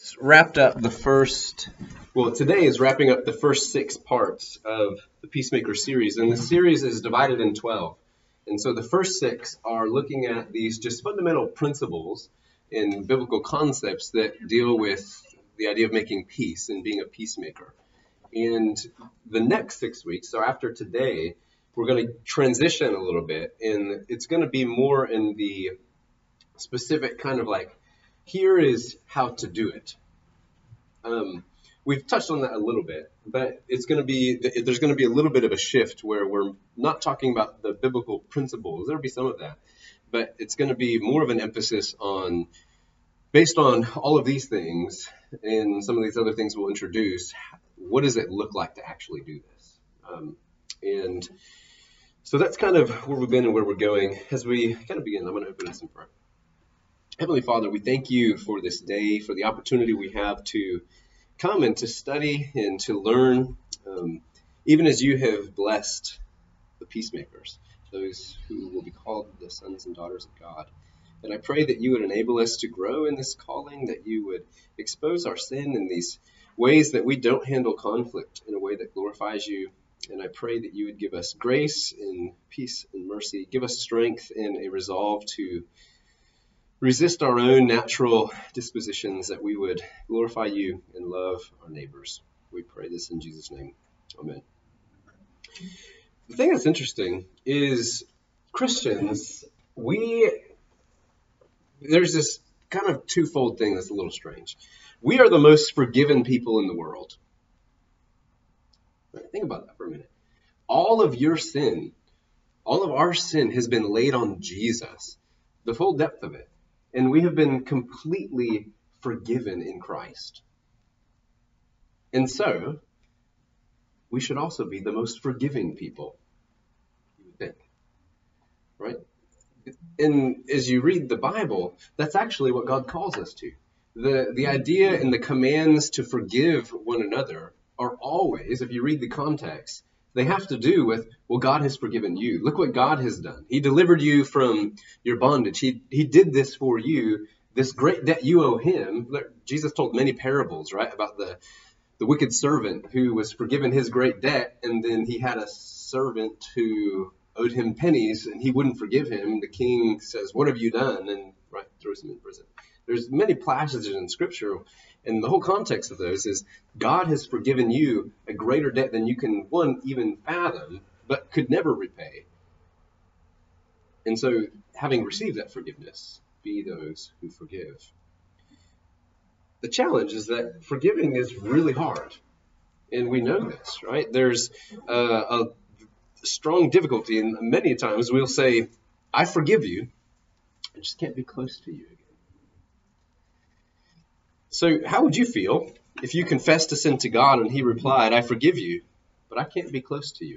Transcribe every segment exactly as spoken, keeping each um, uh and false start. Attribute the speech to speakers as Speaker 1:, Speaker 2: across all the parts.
Speaker 1: just wrapped up the first, well, today is wrapping up the first six parts of the Peacemaker series, and the series is divided in twelve. And so the first six are looking at these just fundamental principles and biblical concepts that deal with the idea of making peace and being a peacemaker. And the next six weeks, so after today, we're going to transition a little bit, and it's going to be more in the specific kind of like, here is how to do it. Um, we've touched on that a little bit, but it's going to be, there's going to be a little bit of a shift where we're not talking about the biblical principles. There'll be some of that, but it's going to be more of an emphasis on, based on all of these things and some of these other things we'll introduce, what does it look like to actually do this? Um, and so that's kind of where we've been and where we're going. As we kind of begin, I'm going to open us in prayer. Heavenly Father, we thank you for this day, for the opportunity we have to come and to study and to learn, um, even as you have blessed the peacemakers, those who will be called the sons and daughters of God. And I pray that you would enable us to grow in this calling, that you would expose our sin in these ways that we don't handle conflict in a way that glorifies you. And I pray that you would give us grace and peace and mercy, give us strength and a resolve to resist our own natural dispositions, that we would glorify you and love our neighbors. We pray this in Jesus' name. Amen. The thing that's interesting is Christians, we, there's this kind of twofold thing that's a little strange. We are the most forgiven people in the world. Think about that for a minute. All of your sin, all of our sin has been laid on Jesus, the full depth of it. And we have been completely forgiven in Christ. And so, we should also be the most forgiving people, you would think. Right? And as you read the Bible, that's actually what God calls us to. The, the idea and the commands to forgive one another are always, if you read the context, they have to do with, well, God has forgiven you. Look what God has done. He delivered you from your bondage. He he did this for you. This great debt you owe him. Jesus told many parables, right, about the, the wicked servant who was forgiven his great debt, and then he had a servant who owed him pennies, and he wouldn't forgive him. The king says, what have you done? And right, throws him in prison. There's many passages in Scripture, and the whole context of those is God has forgiven you a greater debt than you can, one, even fathom, but could never repay. And so, having received that forgiveness, be those who forgive. The challenge is that forgiving is really hard, and we know this, right? There's uh, a strong difficulty, and many times we'll say, I forgive you, I just can't be close to you again. So how would you feel if you confessed a sin to God and he replied, I forgive you, but I can't be close to you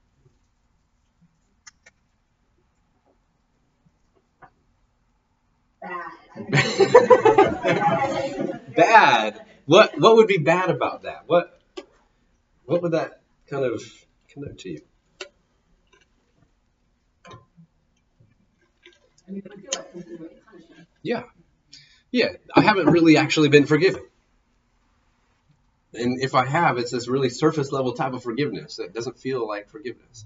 Speaker 1: again? Bad. Bad. What what would be bad about that? What what would that kind of connote to you?
Speaker 2: I mean, I feel like this is really punishment.
Speaker 1: Yeah. Yeah, I haven't really actually been forgiven. And if I have, it's this really surface level type of forgiveness that doesn't feel like forgiveness.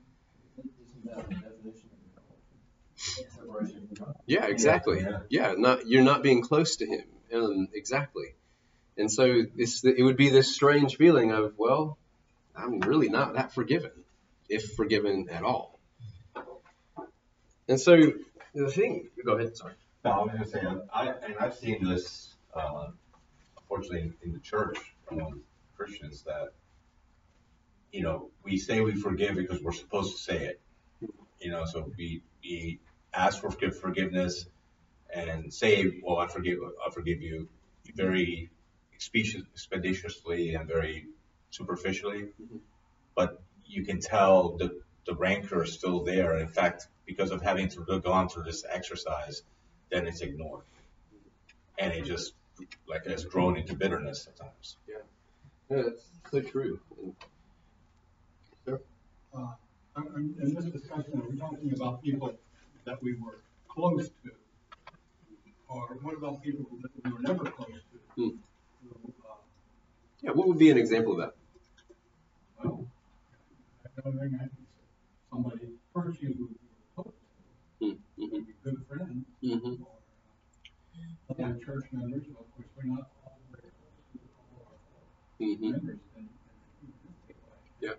Speaker 1: Yeah, exactly. Yeah, not you're not being close to him. Um, exactly. And so it's, it would be this strange feeling of, well, I'm really not that forgiven, if forgiven at all. And so the thing, go ahead, sorry.
Speaker 3: No, I was going to say, I, and I've seen this, uh, unfortunately, in, in the church among Christians, that, you know, we say we forgive because we're supposed to say it. You know, so we, we ask for forgiveness and say, well, I forgive, I forgive you, very expeditiously and very superficially. Mm-hmm. But you can tell the, the rancor is still there. In fact, because of having to go on through this exercise, then it's ignored. And it just, like, has grown into bitterness at times.
Speaker 1: Yeah, yeah, that's so true.
Speaker 4: Sure. Uh, in this discussion, are we talking about people that we were close to? Or what about people that we were never close to?
Speaker 1: Hmm. what would be an example of that?
Speaker 4: Well, I don't think I somebody hurt you who you were close to,
Speaker 1: Mm-hmm.
Speaker 4: maybe good friends,
Speaker 1: Mm-hmm.
Speaker 4: or uh, other church members. Well, of course, we're not all very close to all our
Speaker 1: Mm-hmm.
Speaker 4: members in, in the humanistic way.
Speaker 1: Yeah.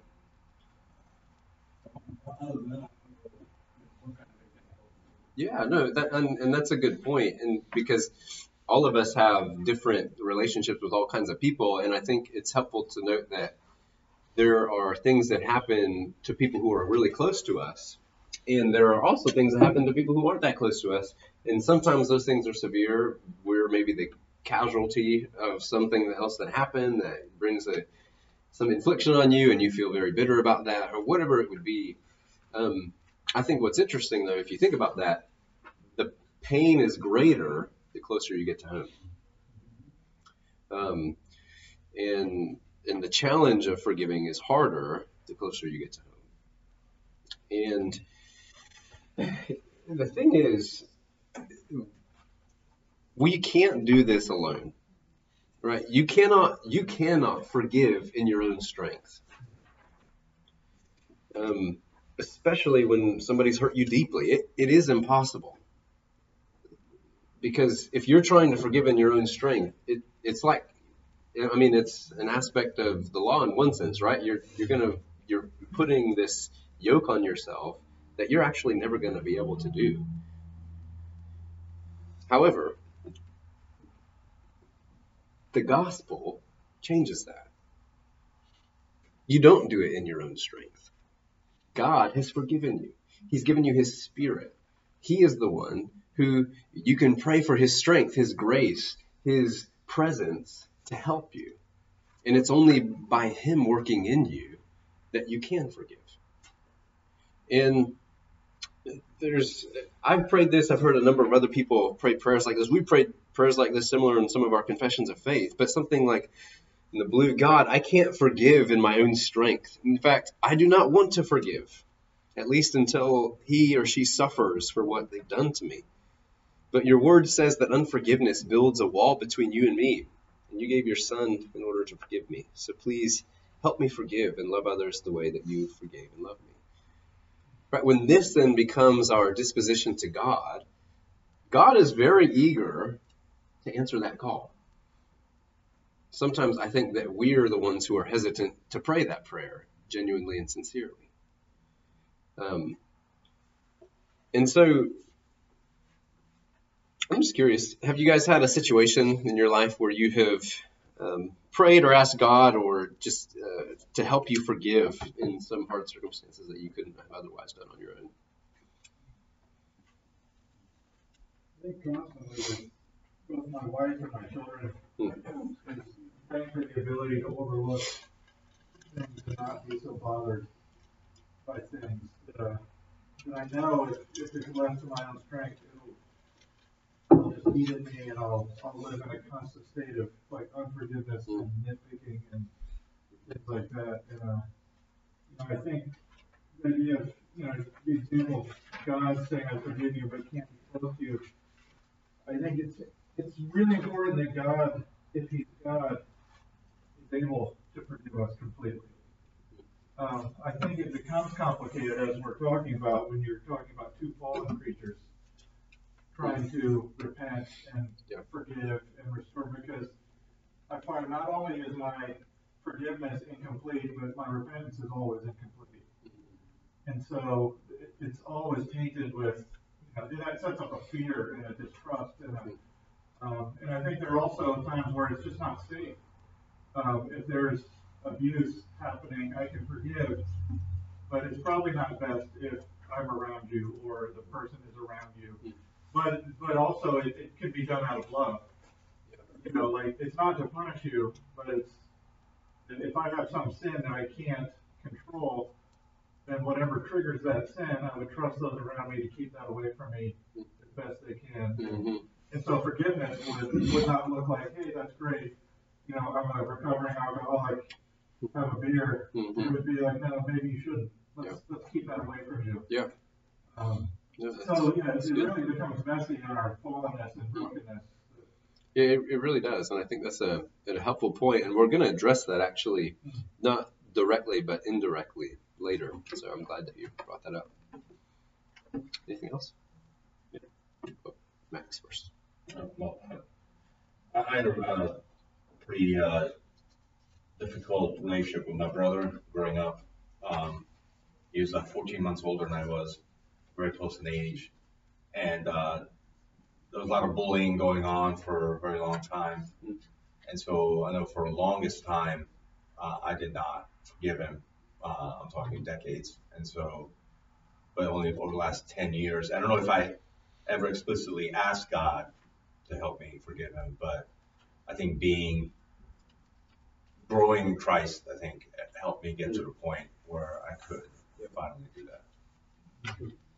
Speaker 4: Other than that, I don't know what kind of example.
Speaker 1: Yeah, no, that and, and that's a good point, and because all of us have different relationships with all kinds of people, and I think it's helpful to note that there are things that happen to people who are really close to us, and there are also things that happen to people who aren't that close to us, and sometimes those things are severe. We're maybe the casualty of something else that happened that brings a some infliction on you, and you feel very bitter about that, or whatever it would be. Um, I think what's interesting, though, if you think about that, the pain is greater the closer you get to home. Um, and and the challenge of forgiving is harder the closer you get to home. And the thing is, we can't do this alone, right? You cannot you cannot forgive in your own strength. Um, especially when somebody's hurt you deeply. It, it is impossible. Because if you're trying to forgive in your own strength, it, it's like, I mean, it's an aspect of the law in one sense, right? You're you're gonna you're putting this yoke on yourself that you're actually never going to be able to do. However, the gospel changes that. You don't do it in your own strength. God has forgiven you. He's given you his spirit. He is the one who you can pray for his strength, his grace, his presence to help you. And it's only by him working in you that you can forgive. And there's, I've prayed this, I've heard a number of other people pray prayers like this. We prayed prayers like this similar in some of our confessions of faith, but something like in the blue, God, I can't forgive in my own strength. In fact, I do not want to forgive, at least until he or she suffers for what they've done to me. But your word says that unforgiveness builds a wall between you and me, and you gave your son in order to forgive me. So please help me forgive and love others the way that you forgave and loved me. Right? When this then becomes our disposition to God, God is very eager to answer that call. Sometimes I think that we're the ones who are hesitant to pray that prayer genuinely and sincerely. Um, and so I'm just curious, have you guys had a situation in your life where you have um, prayed or asked God or just uh, to help you forgive in some hard circumstances that you couldn't have otherwise done on your own?
Speaker 4: I think constantly with both my wife and my children,
Speaker 1: Hmm.
Speaker 4: is praying for the ability to overlook things and not be so bothered by things. Uh, and I know if, if it's left to my own strength, it'll, it'll just eat at me, and I'll, I'll live in a constant state of like unforgiveness and nitpicking and things like that. And uh, you know, I think the idea of, you know, the example of God saying, I forgive you, but can't be close to you. I think it's it's really important that God, if he's God, is able to forgive us completely. Um, I think it becomes complicated as we're talking about when you're talking about two fallen creatures trying to repent and
Speaker 1: Yeah.
Speaker 4: forgive and restore, because I find not only is my forgiveness incomplete, but my repentance is always incomplete. And so it, it's always tainted with, you know, that sets up a fear and a distrust. And, a, um, and I think there are also times where it's just not safe. Um, if there's abuse happening, I can forgive, but it's probably not best if I'm around you or the person is around you. But but also it, it could be done out of love. You know, like it's not to punish you, but it's if I have some sin that I can't control, then whatever triggers that sin, I would trust those around me to keep that away from me as best they can.
Speaker 1: Mm-hmm.
Speaker 4: And so forgiveness would, would not look like, hey, that's great. You know, I'm a recovering alcoholic, have a beer.
Speaker 1: Mm-hmm.
Speaker 4: It would be like, no, maybe you shouldn't. Let's,
Speaker 1: Yeah.
Speaker 4: let's keep that away from you.
Speaker 1: Yeah.
Speaker 4: Um,
Speaker 1: No, that's,
Speaker 4: so, yeah,
Speaker 1: that's
Speaker 4: it
Speaker 1: good.
Speaker 4: really becomes messy in our fallenness and brokenness.
Speaker 1: It, it really does, and I think that's a, a helpful point, and we're going to address that actually, not directly but indirectly later. So I'm glad that you brought that up. Anything else? Yeah. Oh, Max first.
Speaker 3: Uh, well, I I had a uh, pretty uh, difficult relationship with my brother growing up. Um, he was like fourteen months older than I was, very close in age, and uh, there was a lot of bullying going on for a very long time. And so I know for the longest time, uh, I did not forgive him. Uh, I'm talking decades. And so, but only over the last ten years, I don't know if I ever explicitly asked God to help me forgive him, but I think being, growing in Christ, I think helped me get to the point where I could finally do that.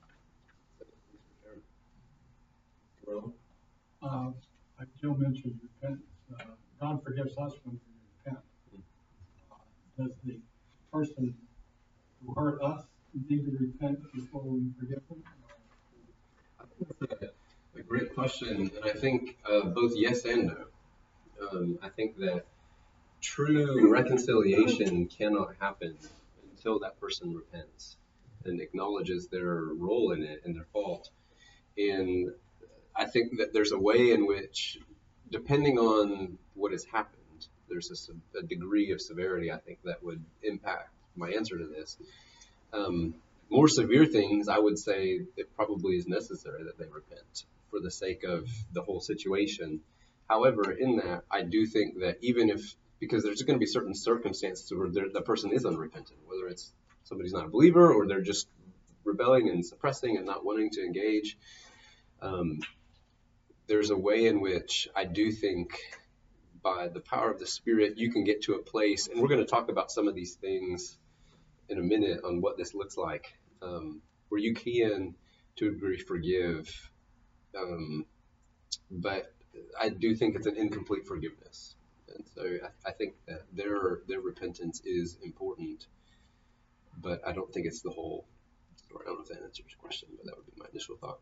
Speaker 5: Uh, like Joe mentioned, repentance. Uh, God forgives us when we repent. Uh, does the person who hurt us need to repent before we forgive them?
Speaker 1: I think that's a, a great question, and I think uh, both yes and no. Um, I think that true reconciliation cannot happen until that person repents and acknowledges their role in it and their fault. And I think that there's a way in which, depending on what has happened, there's a, a degree of severity, I think, that would impact my answer to this. Um, more severe things, I would say it probably is necessary that they repent for the sake of the whole situation. However, in that, I do think that even if, because there's going to be certain circumstances where the person is unrepentant, whether it's somebody's not a believer or they're just rebelling and suppressing and not wanting to engage. Um, there's a way in which I do think by the power of the Spirit, you can get to a place, and we're going to talk about some of these things in a minute on what this looks like, um, where you can, to a degree, forgive. Um, but I do think it's an incomplete forgiveness. And so I, I think that their their repentance is important, but I don't think it's the whole story. I don't know if that answers your question, but that would be my initial thought.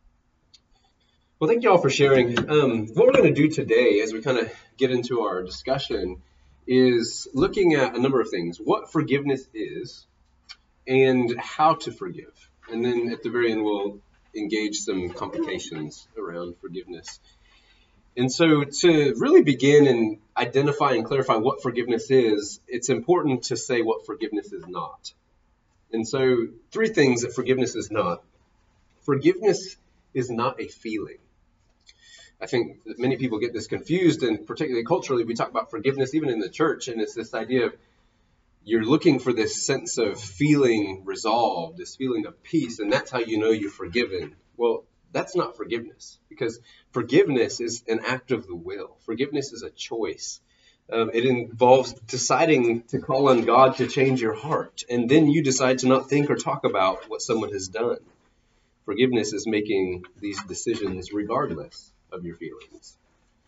Speaker 1: Well, thank you all for sharing. Um, what we're going to do today as we kind of get into our discussion is looking at a number of things. What forgiveness is and how to forgive. And then at the very end, we'll engage some complications around forgiveness. And so to really begin and identify and clarify what forgiveness is, it's important to say what forgiveness is not. And so three things that forgiveness is not. Forgiveness is not a feeling. I think that many people get this confused, and particularly culturally, we talk about forgiveness even in the church, and it's this idea of you're looking for this sense of feeling resolved, this feeling of peace, and that's how you know you're forgiven. Well, that's not forgiveness, because forgiveness is an act of the will. Forgiveness is a choice. Um, it involves deciding to call on God to change your heart, and then you decide to not think or talk about what someone has done. Forgiveness is making these decisions regardless of your feelings.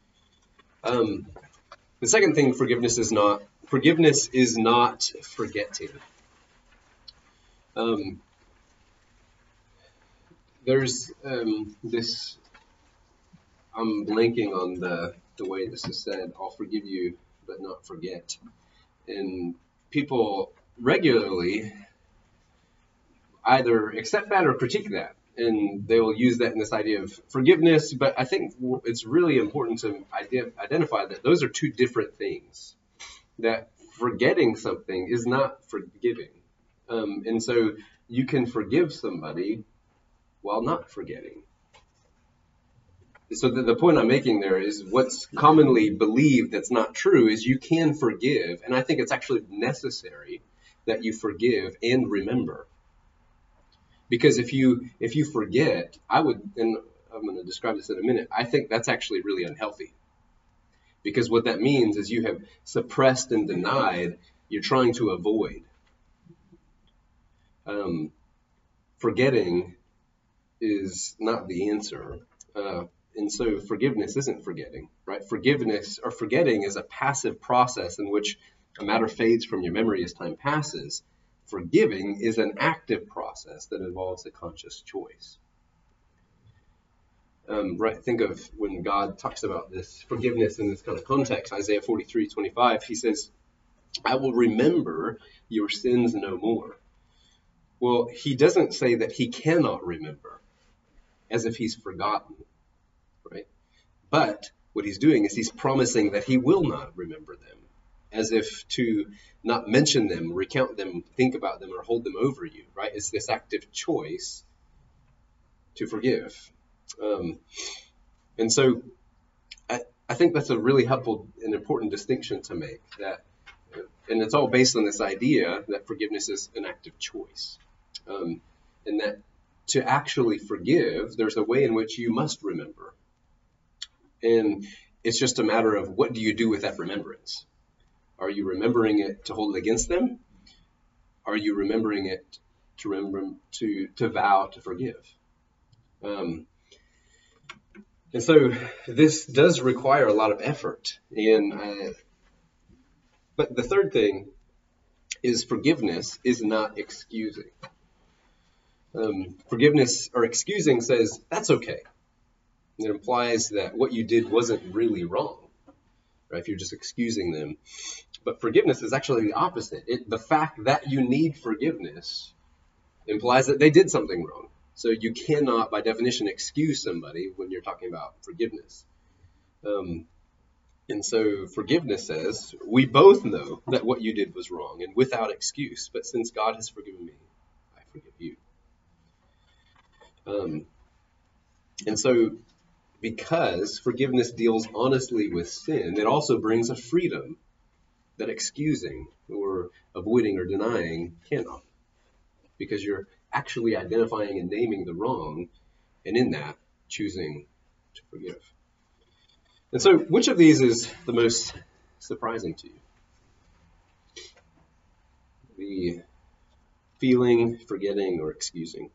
Speaker 1: Um, the second thing forgiveness is not, forgiveness is not forgetting. Um, there's um, this, I'm blanking on the, the way this is said, I'll forgive you, but not forget. And people regularly either accept that or critique that. And they will use that in this idea of forgiveness. But I think it's really important to identify that those are two different things. That forgetting something is not forgiving. Um, and so you can forgive somebody while not forgetting. So the, the point I'm making there is what's commonly believed that's not true is you can forgive. And I think it's actually necessary that you forgive and remember. Because if you if you forget, I would, and I'm going to describe this in a minute, I think that's actually really unhealthy. Because what that means is you have suppressed and denied, you're trying to avoid. Um, forgetting is not the answer. Uh, and so forgiveness isn't forgetting, right? Forgiveness or forgetting is a passive process in which a matter fades from your memory as time passes. Forgiving is an active process that involves a conscious choice. Um, right, think of when God talks about this forgiveness in this kind of context, Isaiah forty-three twenty-five, he says, I will remember your sins no more. Well, he doesn't say that he cannot remember, as if he's forgotten, right? But what he's doing is he's promising that he will not remember them, as if to not mention them, recount them, think about them, or hold them over you, right? It's this active choice to forgive. Um, and so I, I think that's a really helpful and important distinction to make, that, and it's all based on this idea that forgiveness is an active choice. Um, and that to actually forgive, there's a way in which you must remember. And it's just a matter of, what do you do with that remembrance? Are you remembering it to hold it against them? Are you remembering it to remember to to vow to forgive? Um, and so this does require a lot of effort. And uh, but the third thing is, forgiveness is not excusing. Um, forgiveness or excusing says that's okay. It implies that what you did wasn't really wrong, right? If you're just excusing them. But forgiveness is actually the opposite. It, the fact that you need forgiveness implies that they did something wrong. So you cannot, by definition, excuse somebody when you're talking about forgiveness. Um, and so forgiveness says, we both know that what you did was wrong and without excuse. But since God has forgiven me, I forgive you. Um, and so because forgiveness deals honestly with sin, it also brings a freedom that excusing or avoiding or denying cannot. Because you're actually identifying and naming the wrong, and in that, choosing to forgive. And so, which of these is the most surprising to you? The feeling, forgetting, or excusing?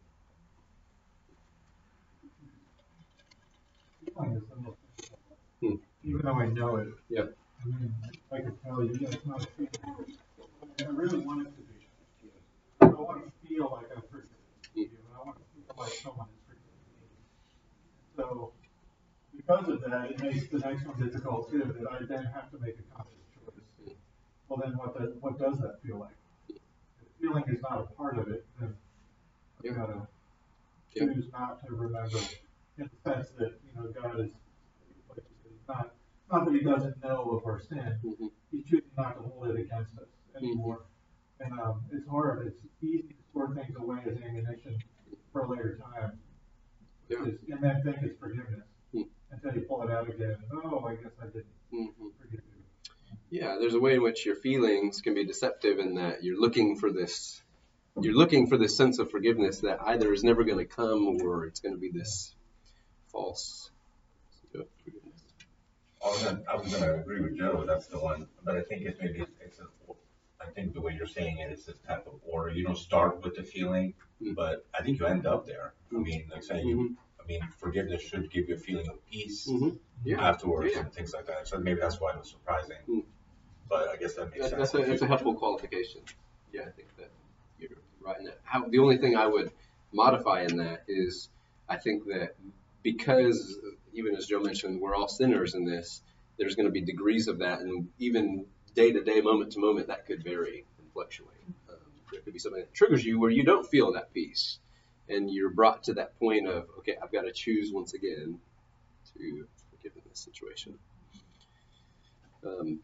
Speaker 4: Feeling is the most difficult.
Speaker 1: Hmm.
Speaker 4: Even though I know it.
Speaker 1: Yeah.
Speaker 4: I mean, I can tell you, yeah, it's not a feeling. I really want it to be. I want to feel like I've forgiven you, and I want to feel like someone has forgiven me. So, because of that, it makes the next one difficult too, that I then have to make a conscious choice. Well, then what does, what does that feel like? If feeling is not a part of it, then I've
Speaker 1: Yeah.
Speaker 4: got to
Speaker 1: Yeah.
Speaker 4: choose not to remember, in the sense that, you know, God is, like you said, he's not, not that he doesn't know of our sin,
Speaker 1: Mm-hmm.
Speaker 4: he's choosing not to hold it against us anymore. And um, it's hard. It's easy to store things away as ammunition for a later time.
Speaker 1: Yeah.
Speaker 4: It's, and then think it's forgiveness
Speaker 1: Mm.
Speaker 4: until you pull it out again. Oh, I guess I didn't
Speaker 1: Mm-hmm.
Speaker 4: forgive you.
Speaker 1: Yeah, there's a way in which your feelings can be deceptive, in that you're looking for this, you're looking for this sense of forgiveness that either is never going to come, or it's going to be this false sense of forgiveness.
Speaker 3: I was gonna, I was gonna agree with Joe, that's the one, but I think it's maybe, it's, it's a, I think the way you're saying it is this type of order. You don't start with the feeling,
Speaker 1: Mm.
Speaker 3: but I think you end up there. I
Speaker 1: Mm.
Speaker 3: mean, like saying, you, I mean, forgiveness should give you a feeling of peace
Speaker 1: Mm-hmm. Yeah.
Speaker 3: afterwards
Speaker 1: Yeah.
Speaker 3: and things like that. So maybe that's why it was surprising.
Speaker 1: Mm.
Speaker 3: But I guess that makes
Speaker 1: That,
Speaker 3: sense.
Speaker 1: that's, a,
Speaker 3: if
Speaker 1: that's
Speaker 3: you-
Speaker 1: a helpful qualification. Yeah, I think that you're right in that. How, the only thing I would modify in that is, I think that because, even as Joe mentioned, we're all sinners in this, there's going to be degrees of that, and even day to day, moment to moment, that could vary and fluctuate. Um, there could be something that triggers you where you don't feel that peace, and you're brought to that point of, okay, I've got to choose once again to forgive in this situation. Um,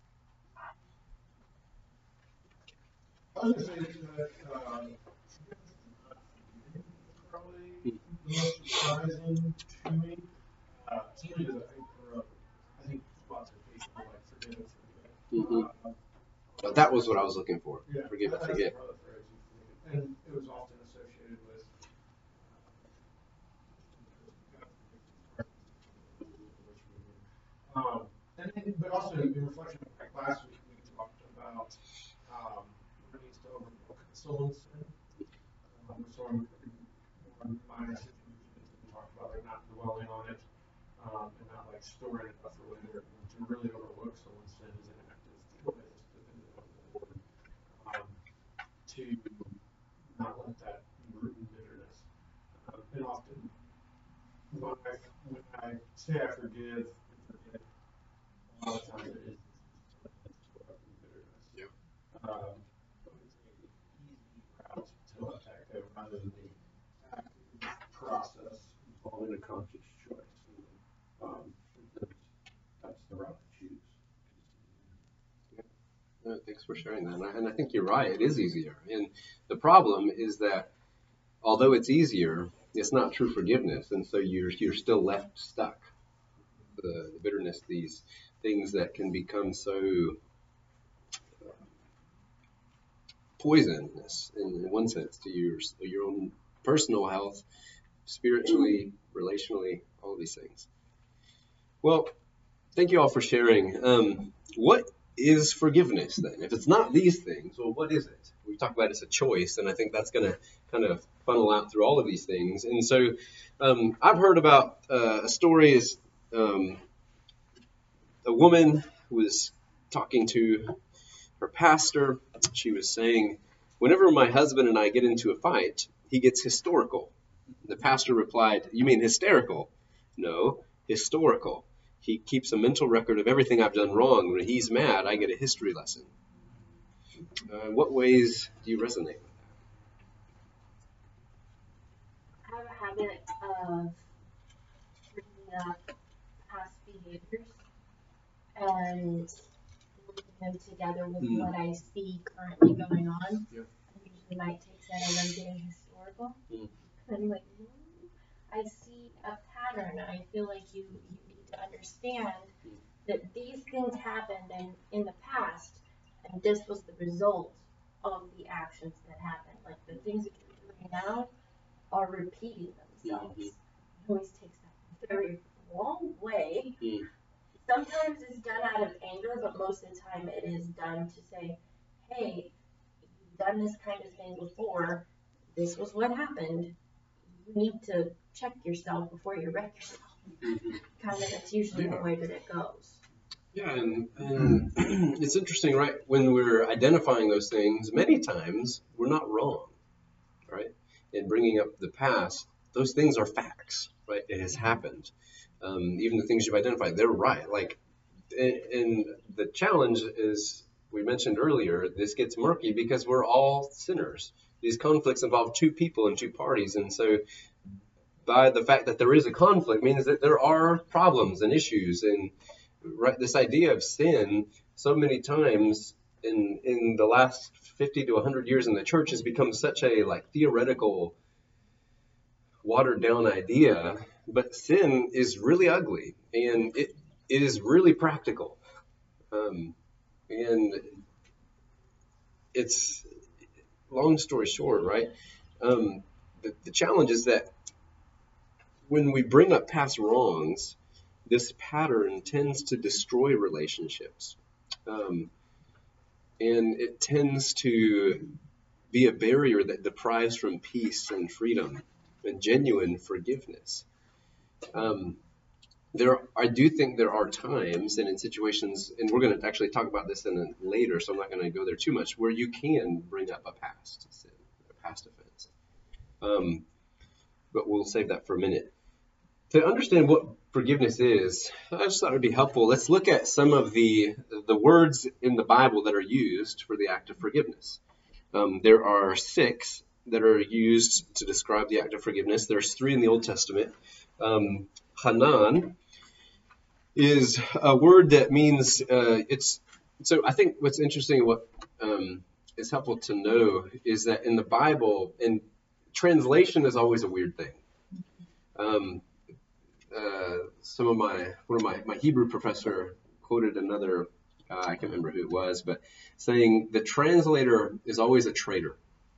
Speaker 5: Other things that, um, probably the most surprising to me, uh, simply because I think for, uh, I think lots of people like forgive and forget.
Speaker 1: Mhm.
Speaker 5: Uh,
Speaker 1: but that was what I was looking for.
Speaker 5: Yeah.
Speaker 1: Forgive and
Speaker 5: that's
Speaker 1: forget.
Speaker 5: another phrase you forget. And it was often associated with, uh, um, and then, but also in reflection of like last week, we talked about, um, what needs to overlook someone's sin. Um, so I'm, I'm reminded of we talked about like not dwelling on it, um, and not like storing it up for later. To really overlook someone's sin is an active choice, depending on the Lord, um, to not let that root in bitterness. Um, and often, my, forgive, forget. A lot of times it is bitterness.
Speaker 1: Yep.
Speaker 5: Um, so it's an easy route to attack it rather than the active process involving a conscious choice. Um, that's, that's the route to choose.
Speaker 1: Uh, Thanks for sharing that. And I, and I think you're right. It is easier. And the problem is that although it's easier, it's not true forgiveness. And so you're, you're still left stuck. The, the bitterness, these things that can become so uh, poisonous in, in one sense to your, your own personal health, spiritually, relationally, all of these things. Well, thank you all for sharing. Um, what is forgiveness then? If it's not these things, well, what is it? We talked about it's a choice, and I think that's going to kind of funnel out through all of these things. And so um, I've heard about uh, a story is um, a woman was talking to her pastor. She was saying, whenever my husband and I get into a fight, he gets historical. The pastor replied, you mean hysterical? No, historical. He keeps a mental record of everything I've done wrong. When he's mad, I get a history lesson. Uh, what ways do you resonate with
Speaker 2: I have a habit of bringing up past behaviors and linking them together with
Speaker 1: Mm.
Speaker 2: what I see currently going on.
Speaker 1: Yeah.
Speaker 2: I usually might take that as I'm getting historical.
Speaker 1: Mm.
Speaker 2: I'm like, "Mm, I see a pattern. I feel like you, you need to understand that these things happened in, in the past, and this was the result of the actions that happened. Like the things that you're doing now are repeating themselves."
Speaker 1: Mhm.
Speaker 2: It always takes that very wrong way.
Speaker 1: Mm.
Speaker 2: Sometimes it's done out of anger, but most of the time it is done to say, hey, you've done this kind of thing before. This was what happened. You need to check yourself before you wreck yourself.
Speaker 1: Mhm.
Speaker 2: Kind of, that's usually
Speaker 1: Yeah.
Speaker 2: the way that it goes.
Speaker 1: Yeah, and, and it's interesting, right? When we're identifying those things, many times we're not wrong, right? In bringing up the past, those things are facts, right? It has happened. Um, even the things you've identified, they're right. Like, and, and the challenge is, we mentioned earlier, this gets murky because we're all sinners. These conflicts involve two people and two parties, and so by the fact that there is a conflict means that there are problems and issues. And right, this idea of sin, so many times in in the last fifty to one hundred years in the church, has become such a like theoretical, watered down idea. But sin is really ugly, and it it is really practical. Um, and it's, long story short, right? Um, the, the challenge is that when we bring up past wrongs, this pattern tends to destroy relationships. Um, and it tends to be a barrier that deprives from peace and freedom and genuine forgiveness. Um, there, I do think there are times and in situations, and we're going to actually talk about this in a, later, so I'm not going to go there too much, where you can bring up a past sin, a past offense. Um, but we'll save that for a minute. To understand what forgiveness is, I just thought it would be helpful. Let's look at some of the the words in the Bible that are used for the act of forgiveness. Um, there are six that are used to describe the act of forgiveness. There's three in the Old Testament. Um, Hanan is a word that means uh, it's. So I think what's interesting, what um, is helpful to know, is that in the Bible, and translation is always a weird thing. Um, Uh, some of my one of my, my Hebrew professor quoted another, uh, I can't remember who it was, but saying the translator is always a traitor.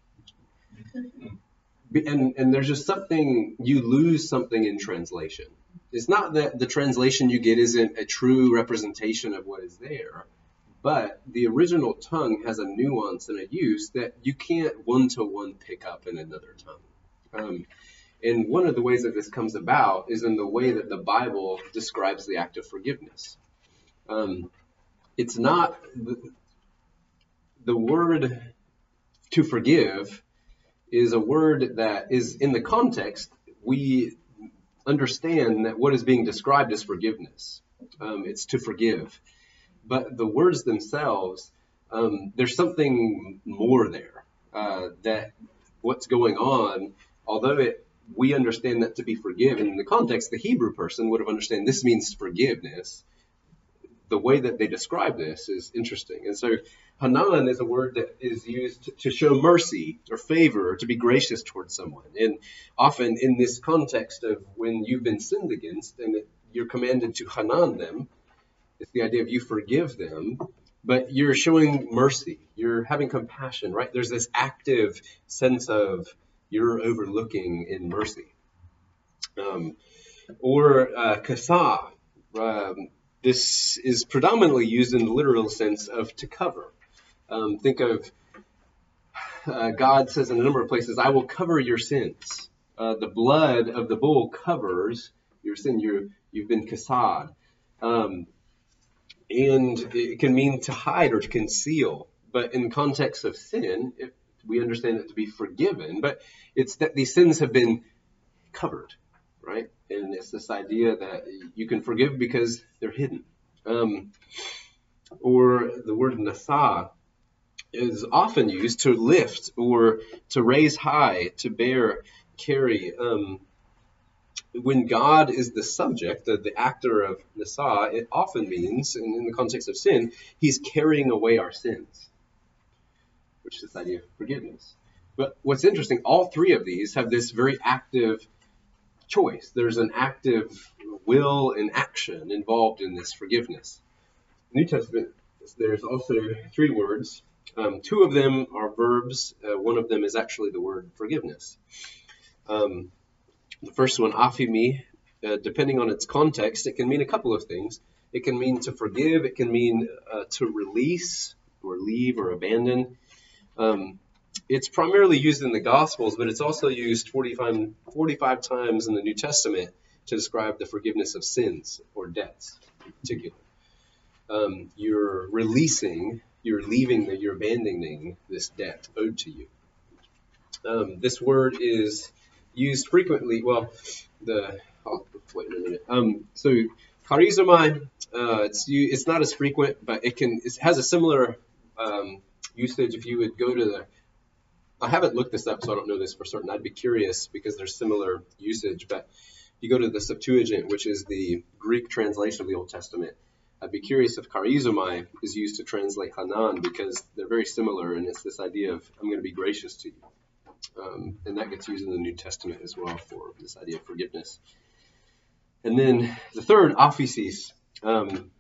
Speaker 1: And and there's just something, you lose something in translation. It's not that the translation you get isn't a true representation of what is there, but the original tongue has a nuance and a use that you can't one-to-one pick up in another tongue. Um, And one of the ways that this comes about is in the way that the Bible describes the act of forgiveness. Um, it's not the, the word to forgive is a word that is in the context we understand that what is being described is forgiveness. Um, it's to forgive. But the words themselves, um, there's something more there. Uh, that what's going on, although it we understand that to be forgiven in the context, the Hebrew person would have understood this means forgiveness. The way that they describe this is interesting. And so Hanan is a word that is used to show mercy or favor or to be gracious towards someone. And often in this context of when you've been sinned against and you're commanded to Hanan them, it's the idea of you forgive them, but you're showing mercy. You're having compassion, right? There's this active sense of you're overlooking in mercy. Um, or uh, kasa. Um, this is predominantly used in the literal sense of to cover. Um, think of uh, God says in a number of places, I will cover your sins. Uh, the blood of the bull covers your sin. You're, you've been kasad. Um, and it can mean to hide or to conceal. But in the context of sin, it, we understand it to be forgiven. But it's that these sins have been covered, right? And it's this idea that you can forgive because they're hidden. Um, or the word nasa is often used to lift or to raise high, to bear, carry. Um, when God is the subject, the, the actor of nasa, it often means, and in the context of sin, he's carrying away our sins, which is this idea of forgiveness. But what's interesting, all three of these have this very active choice. There's an active will and action involved in this forgiveness. New Testament, there's also three words. Um, two of them are verbs. Uh, one of them is actually the word forgiveness. Um, the first one, afimi, uh, depending on its context, it can mean a couple of things. It can mean to forgive. It can mean uh, to release or leave or abandon. Um, It's primarily used in the Gospels, but it's also used forty-five, forty-five times in the New Testament to describe the forgiveness of sins or debts in particular. Um, you're releasing, you're leaving, the, you're abandoning this debt owed to you. Um, this word is used frequently. Well, the oh, wait a minute. Um, so charizomai, uh, it's it's not as frequent, but it can it has a similar um, usage. If you would go to the I haven't looked this up, so I don't know this for certain. I'd be curious because there's similar usage. But if you go to the Septuagint, which is the Greek translation of the Old Testament, I'd be curious if charizomai is used to translate Hanan because they're very similar, and it's this idea of I'm going to be gracious to you. Um, and that gets used in the New Testament as well for this idea of forgiveness. And then the third, aphesis, um,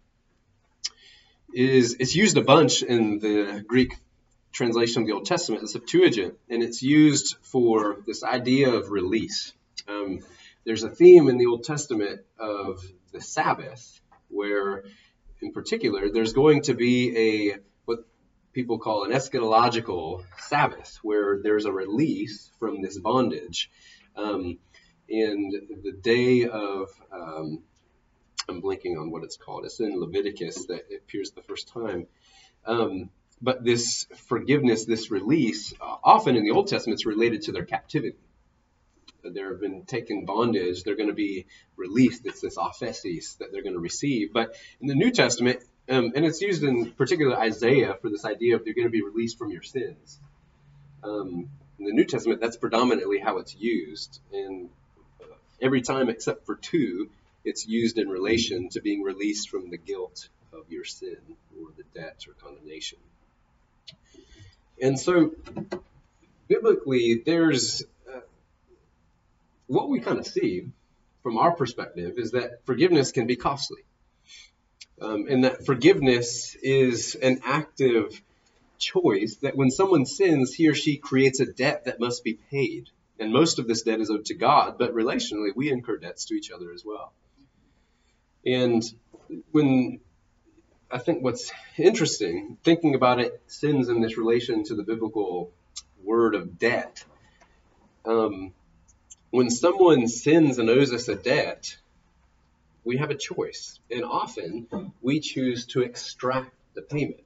Speaker 1: is it's used a bunch in the Greek translation of the Old Testament, the Septuagint, and it's used for this idea of release. Um, there's a theme in the Old Testament of the Sabbath, where, in particular, there's going to be a what people call an eschatological Sabbath, where there's a release from this bondage. Um, and the day of, um, I'm blanking on what it's called. It's in Leviticus that it appears the first time. Um, But this forgiveness, this release, uh, often in the Old Testament, it's related to their captivity. They've been taken bondage. They're going to be released. It's this aphesis that they're going to receive. But in the New Testament, um, and it's used in particular Isaiah for this idea of you're going to be released from your sins. Um, in the New Testament, that's predominantly how it's used. And every time except for two, it's used in relation to being released from the guilt of your sin or the debt or condemnation. And so, biblically, there's uh, what we kind of see from our perspective is that forgiveness can be costly. Um, and that forgiveness is an active choice that when someone sins, he or she creates a debt that must be paid. And most of this debt is owed to God, but relationally, we incur debts to each other as well. And when I think what's interesting, thinking about it, sins in this relation to the biblical word of debt. Um, when someone sins and owes us a debt, we have a choice. And often we choose to extract the payment.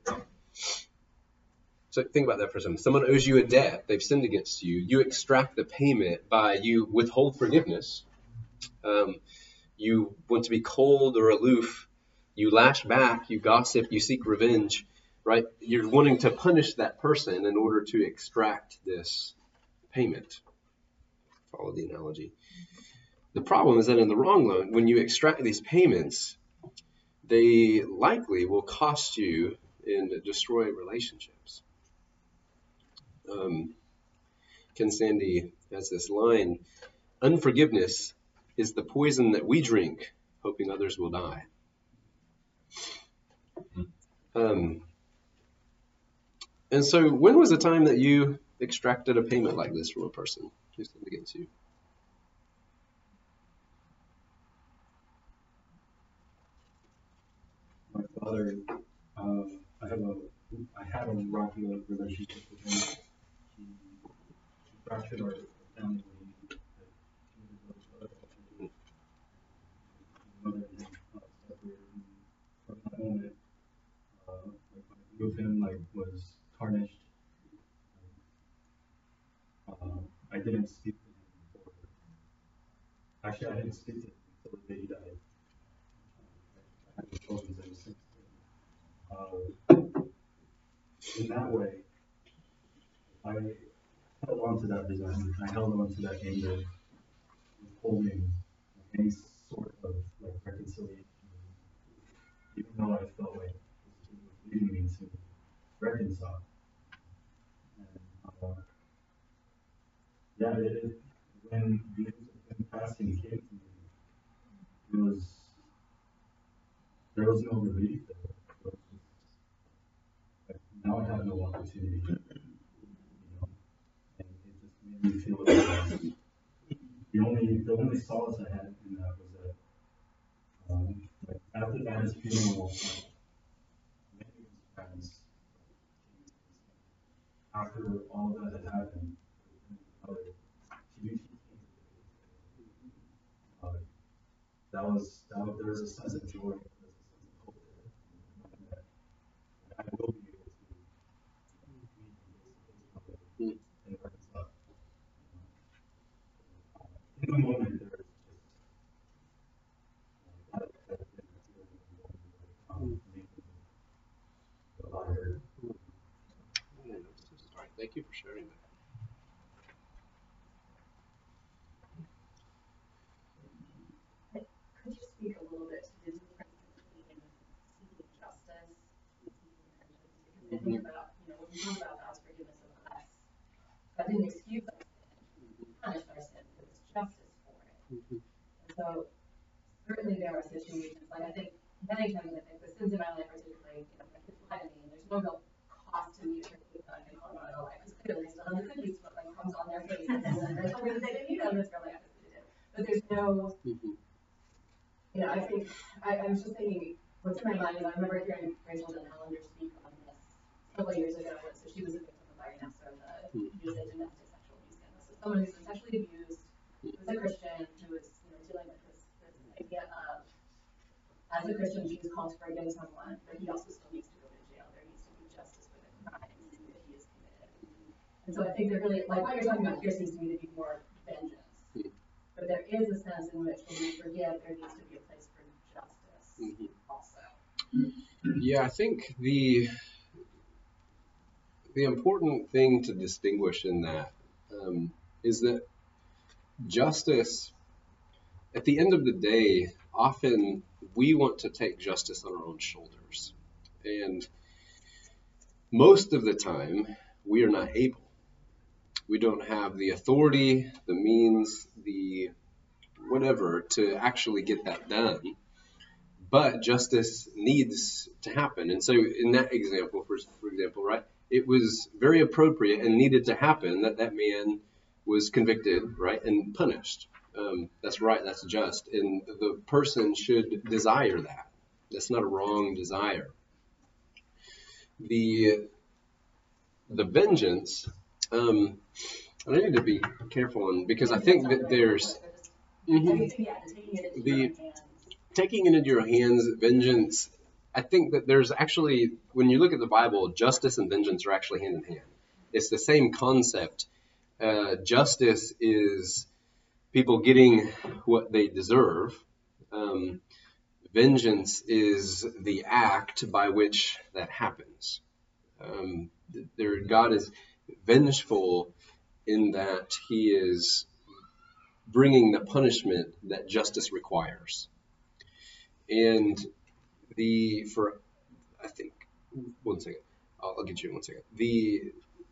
Speaker 1: So think about that for a second. Someone owes you a debt. They've sinned against you. You extract the payment by you withhold forgiveness Um, you want to be cold or aloof. You lash back, you gossip, you seek revenge, right? You're wanting to punish that person in order to extract this payment. Follow the analogy. The problem is that in the wrong loan, when you extract these payments, they likely will cost you and destroy relationships. Um, Ken Sandy has this line, unforgiveness is the poison that we drink, hoping others will die. Um, and so when was the time that you extracted a payment like this from a person who sinned against you?
Speaker 6: My father, uh, I have a, I had a rocky relationship with him. He, he fractured our family when he my mother and him uh, separated. And from that moment, uh, like my view of him like was tarnished. Uh, I didn't speak to him before. Actually, I didn't speak to him until the day he died. Uh, I had no feelings ever since. Uh, in that way, I held on to that resentment. I held on to that anger, withholding any sort of like reconciliation, even though I felt like it was leading me to reconcile. And uh, yeah, it, it, when the news of him passing came to me, it was there was no relief there. It was just, like, now I have no opportunity, you know, and it just made me feel like the only the only solace I had in that was that um, like after Dad's funeral, many of his friends, after all that had happened, uh, uh, that was that was, there was a sense of joy, there was a sense of hope there, knowing that I will be able to meet and reconcile. In the moment, there is just uh, that, that feeling of um, making a lot of hurt.
Speaker 1: All right, thank you for sharing that.
Speaker 7: Could you speak a little bit to the difference between seeking justice and seeking vengeance? Because I think about, you know, when we talk about God's forgiveness of us, God didn't excuse our sin, He punished our sin, there was justice for it. And so certainly there are situations, like I think many times I think the sins in my life, particularly, you know, my kids lie to me, and there's no real cost to me to put that in Colorado life, because clearly they still have the cookies, but like comes on their face, and then they're telling me that they didn't eat them, it's really obvious they did. But there's no, you know, I think, I, I was just thinking, what's in my mind is I remember hearing Rachel Denn Hollander speak on this several years ago. So she was a victim of Larry Nassar, the domestic sexual abuse scandal. So someone who's been sexually abused, who was a Christian, who was, you know, dealing with this, this idea of, as a Christian, she was called to forgive someone, but he also still needs to go to jail. There needs to be justice for the crimes that he has committed. And so I think there really, like what you're talking about here seems to me to be more vengeance. But there is a sense in which when we forgive, there needs to be a place for justice mm-hmm. also.
Speaker 1: Yeah, I think the the important thing to distinguish in that um, is that justice, at the end of the day, often we want to take justice on our own shoulders. And most of the time, we are not able. We don't have the authority, the means, the whatever to actually get that done. But justice needs to happen. And so in that example, for, for example, right, it was very appropriate and needed to happen that that man was convicted, right, and punished. Um, that's right, that's just. And the person should desire that. That's not a wrong desire. The, the vengeance, um, I need to be careful on, because I think that there's mm-hmm, the taking it into your hands, vengeance. I think that there's actually, when you look at the Bible, justice and vengeance are actually hand in hand. It's the same concept. Uh, justice is people getting what they deserve. Um, vengeance is the act by which that happens. Um, there, God is vengeful in that he is bringing the punishment that justice requires. And the, for, I think, one second, I'll, I'll get you in one second. The,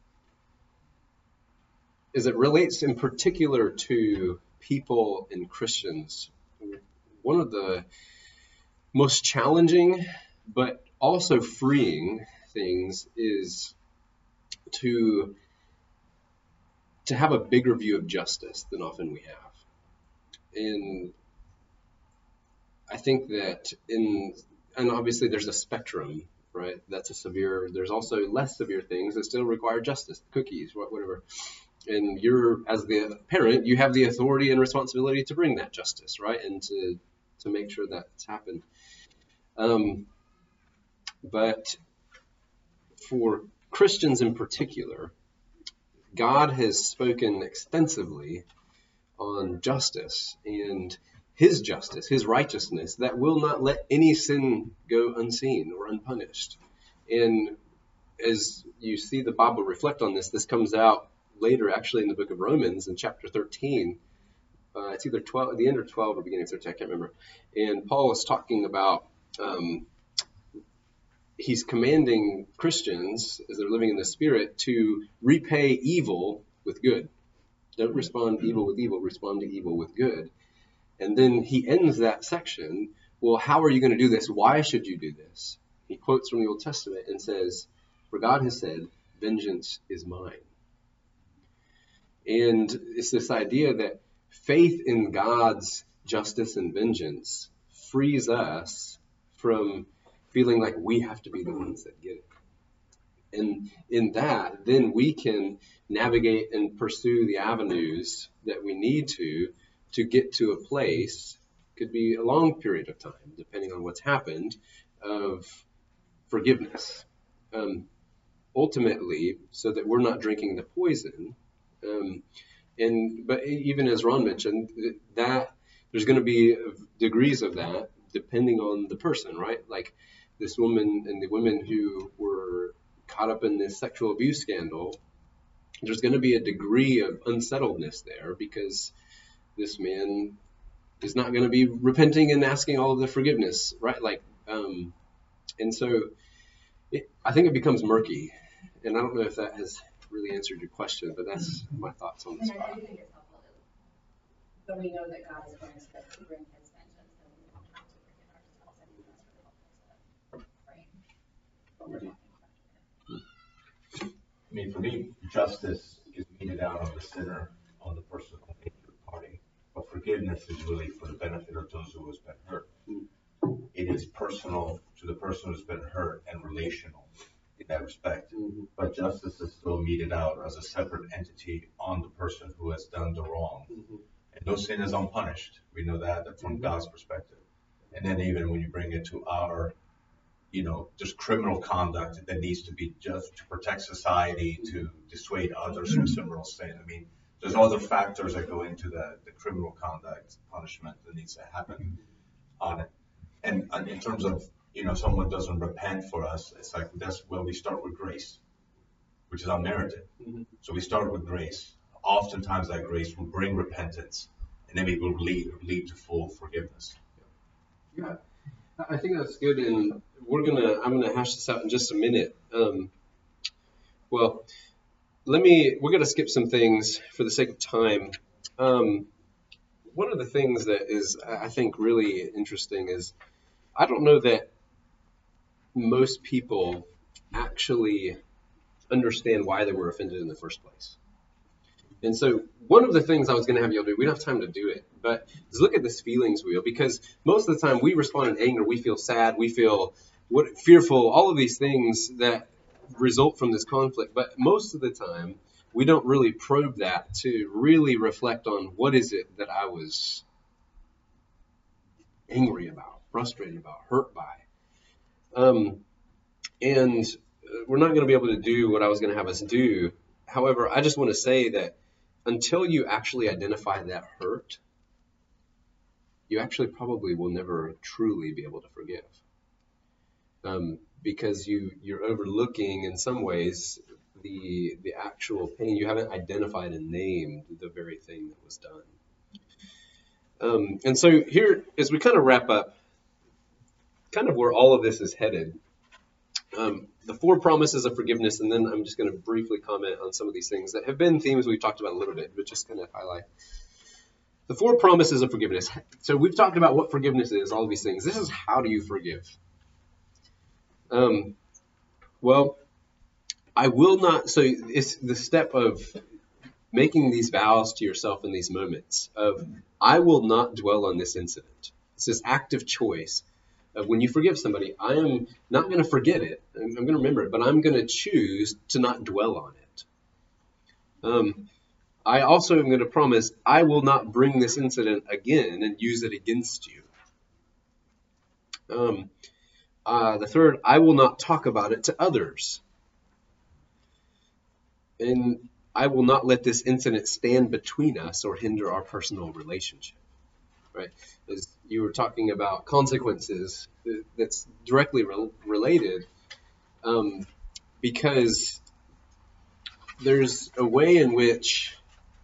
Speaker 1: as it relates in particular to people and Christians, one of the most challenging but also freeing things is to to have a bigger view of justice than often we have. And I think that in, and obviously there's a spectrum, right? That's a severe, there's also less severe things that still require justice, cookies, whatever. And you're, as the parent, you have the authority and responsibility to bring that justice, right? And to, to make sure that's happened. Um, but for Christians in particular, God has spoken extensively on justice and his justice, his righteousness, that will not let any sin go unseen or unpunished. And as you see the Bible reflect on this, this comes out later actually in the book of Romans in chapter thirteen. Uh, it's either twelve, the end of twelve or beginning of thirteen, I can't remember. And Paul is talking about, um, he's commanding Christians, as they're living in the Spirit, to repay evil with good. Don't respond evil with evil, respond to evil with good. And then he ends that section, well, how are you going to do this? Why should you do this? He quotes from the Old Testament and says, for God has said, vengeance is mine. And it's this idea that faith in God's justice and vengeance frees us from feeling like we have to be the ones that get it. And in that, then we can navigate and pursue the avenues that we need to to get to a place, could be a long period of time, depending on what's happened, of forgiveness. Um, ultimately, so that we're not drinking the poison. Um, and but even as Ron mentioned, that there's going to be degrees of that depending on the person, right? Like this woman and the women who were caught up in this sexual abuse scandal, there's going to be a degree of unsettledness there because this man is not going to be repenting and asking all of the forgiveness, right? Like, um, and so it, I think it becomes murky. And I don't know if that has really answered your question, but that's my thoughts on this.
Speaker 7: And I do think it's helpful that when we know that God is going to bring his vengeance, then we don't have to forget ourselves. I think that's really helpful to frame what we're talking about.
Speaker 3: I mean, for me, justice is meted out on the sinner, on the person who made the party. But forgiveness is really for the benefit of those who has been hurt. It is personal to the person who's been hurt and relational in that respect. Mm-hmm. But justice is still meted out as a separate entity on the person who has done the wrong. Mm-hmm. And no sin is unpunished. We know that from mm-hmm. God's perspective. And then even when you bring it to our, you know, just criminal conduct that needs to be just to protect society, to dissuade others from similar sin. I mean, there's other factors that go into the, the criminal conduct punishment that needs to happen on it. And, and in terms of, you know, someone doesn't repent for us, it's like that's where we start with grace, which is unmerited. Mm-hmm. So we start with grace. Oftentimes that grace will bring repentance, and then it will lead, lead to full forgiveness.
Speaker 1: Yeah, I think that's good. And we're gonna, I'm gonna hash this out in just a minute. Um, well, let me, we're gonna skip some things for the sake of time. Um, one of the things that is, I think, really interesting is, I don't know that most people actually understand why they were offended in the first place. And so one of the things I was going to have y'all do, we don't have time to do it, but is look at this feelings wheel, because most of the time we respond in anger, we feel sad, we feel what, fearful, all of these things that result from this conflict. But most of the time we don't really probe that to really reflect on what is it that I was angry about, frustrated about, hurt by. Um, and we're not going to be able to do what I was going to have us do. However, I just want to say that until you actually identify that hurt, you actually probably will never truly be able to forgive. Um, because you, you're overlooking in some ways the the actual pain. You haven't identified and named the very thing that was done. Um, and so here, as we kind of wrap up, kind of where all of this is headed, um, the four promises of forgiveness, and then I'm just going to briefly comment on some of these things that have been themes we've talked about a little bit, but just kind of highlight. The four promises of forgiveness. So we've talked about what forgiveness is, all of these things. This is how do you forgive? Um, well, I will not, so it's the step of making these vows to yourself in these moments of, I will not dwell on this incident. It's this active choice of when you forgive somebody, I am not going to forget it. I'm, I'm going to remember it, but I'm going to choose to not dwell on it. Um, I also am going to promise I will not bring this incident again and use it against you. Um, uh, the third, I will not talk about it to others. And I will not let this incident stand between us or hinder our personal relationship. Right? As you were talking about consequences, that's directly re- related um, because there's a way in which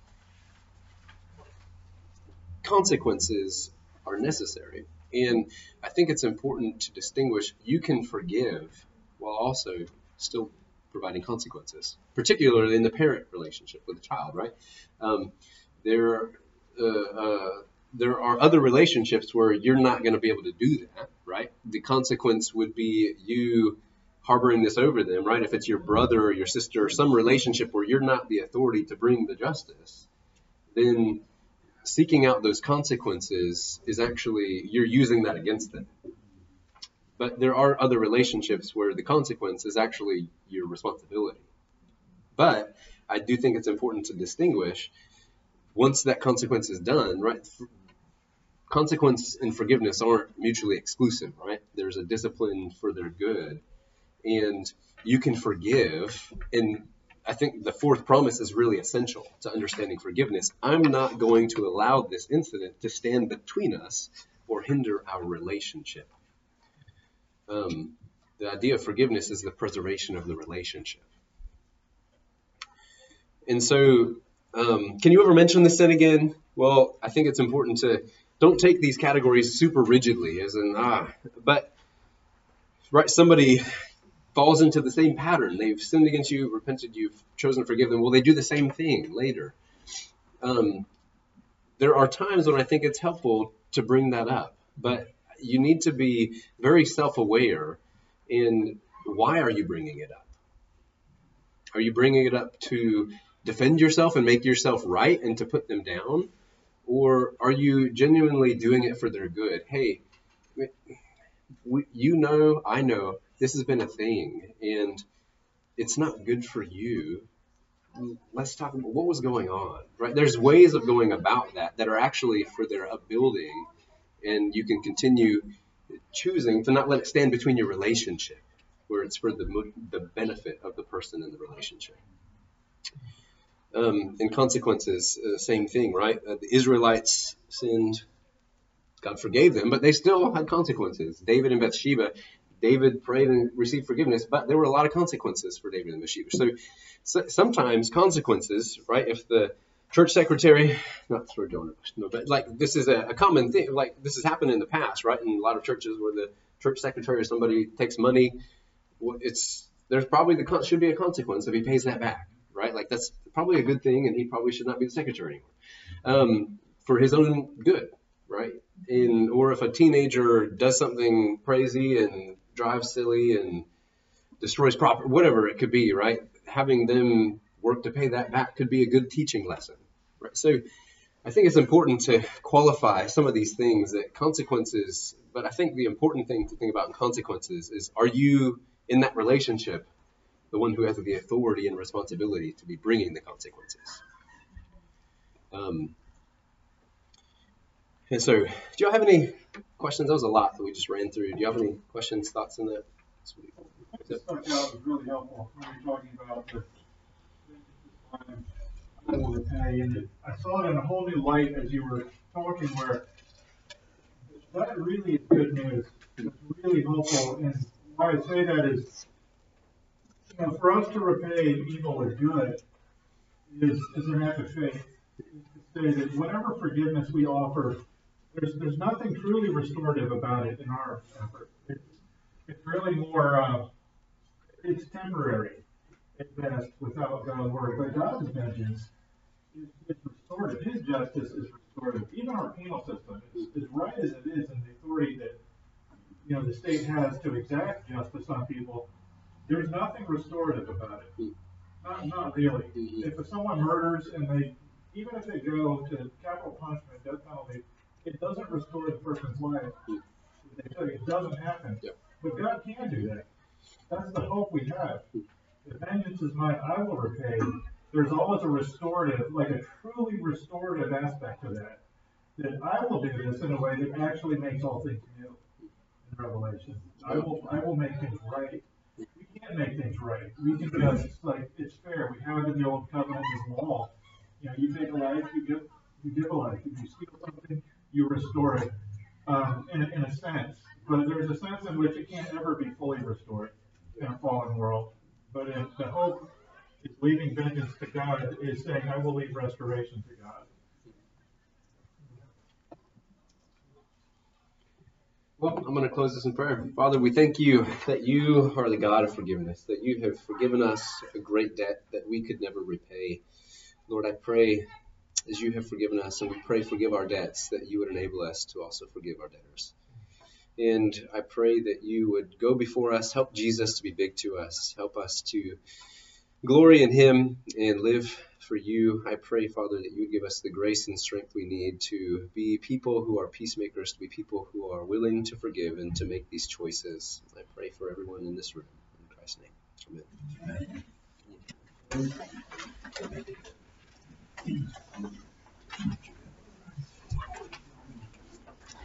Speaker 1: consequences are necessary. And I think it's important to distinguish you can forgive while also still providing consequences, particularly in the parent relationship with a child, right? Um, there, uh, uh, there are other relationships where you're not going to be able to do that, right? The consequence would be you harboring this over them, right? If it's your brother or your sister or some relationship where you're not the authority to bring the justice, then seeking out those consequences is actually, you're using that against them. But there are other relationships where the consequence is actually your responsibility. But I do think it's important to distinguish once that consequence is done, right? Consequence and forgiveness aren't mutually exclusive, right? There's a discipline for their good. And you can forgive. And I think the fourth promise is really essential to understanding forgiveness. I'm not going to allow this incident to stand between us or hinder our relationship. Um, the idea of forgiveness is the preservation of the relationship. And so, um, can you ever mention the sin again? Well, I think it's important to don't take these categories super rigidly, as in, ah, but, right, somebody falls into the same pattern. They've sinned against you, repented, you've chosen to forgive them. Well, they do the same thing later. Um, there are times when I think it's helpful to bring that up, but you need to be very self-aware in why are you bringing it up? Are you bringing it up to defend yourself and make yourself right and to put them down? Or are you genuinely doing it for their good? Hey, we, you know, I know this has been a thing and it's not good for you. Let's talk about what was going on, right? There's ways of going about that that are actually for their upbuilding, and you can continue choosing to not let it stand between your relationship, where it's for the the benefit of the person in the relationship. Um, and consequences, uh, same thing, right? Uh, the Israelites sinned, God forgave them, but they still had consequences. David and Bathsheba, David prayed and received forgiveness, but there were a lot of consequences for David and Bathsheba. So, so sometimes consequences, right? If the church secretary, not throw Jonah, no, but like this is a, a common thing. Like this has happened in the past, right? In a lot of churches where the church secretary or somebody takes money, it's there's probably the should be a consequence if he pays that back, right? Like that's probably a good thing, and he probably should not be the secretary anymore, um, for his own good, right? In or if a teenager does something crazy and drives silly and destroys property, whatever it could be, right? Having them work to pay that back could be a good teaching lesson, right? So I think it's important to qualify some of these things that consequences, but I think the important thing to think about in consequences is, are you in that relationship the one who has the authority and responsibility to be bringing the consequences? Um, and so, do y'all have any questions? That was a lot that we just ran through. Do you have any questions, thoughts on that?
Speaker 4: This stuck out was really helpful when you're talking about the I will repent today, and it, I saw it in a whole new light as you were talking, where that really is good news. It's really helpful, and why I say that is, you know, for us to repay evil with good is, is an act of faith. To say that whatever forgiveness we offer, there's there's nothing truly restorative about it in our effort. It, it's really more, uh, it's temporary at best without God's word. But God's vengeance is, is restorative. His justice is restorative. Even our penal system is as right as it is in the authority that, you know, the state has to exact justice on people. There's nothing restorative about it. Not, not really. If someone murders and they, even if they go to capital punishment, death penalty, it doesn't restore the person's life. They tell you it doesn't happen.
Speaker 1: Yep.
Speaker 4: But God can do that. That's the hope we have. The vengeance is mine, I will repay. There's always a restorative, like a truly restorative aspect to that. That I will do this in a way that actually makes all things new in Revelation. I will, I will make things right. We can't make things right. We can just, like, it's fair. We have in the old covenant this law. You know, you take a life, you give, you give a life. If you steal something, you restore it, um, in, a, in a sense. But there's a sense in which it can't ever be fully restored in a fallen world. But if the hope is leaving vengeance to God, is saying, I will leave restoration to God.
Speaker 1: Well, I'm going to close this in prayer. Father, we thank you that you are the God of forgiveness, that you have forgiven us a great debt that we could never repay. Lord, I pray as you have forgiven us, and we pray forgive our debts, that you would enable us to also forgive our debtors. And I pray that you would go before us, help Jesus to be big to us, help us to glory in him and live for you. I pray, Father, that you would give us the grace and strength we need to be people who are peacemakers, to be people who are willing to forgive and to make these choices. I pray for everyone in this room. In Christ's name, amen.
Speaker 3: Amen.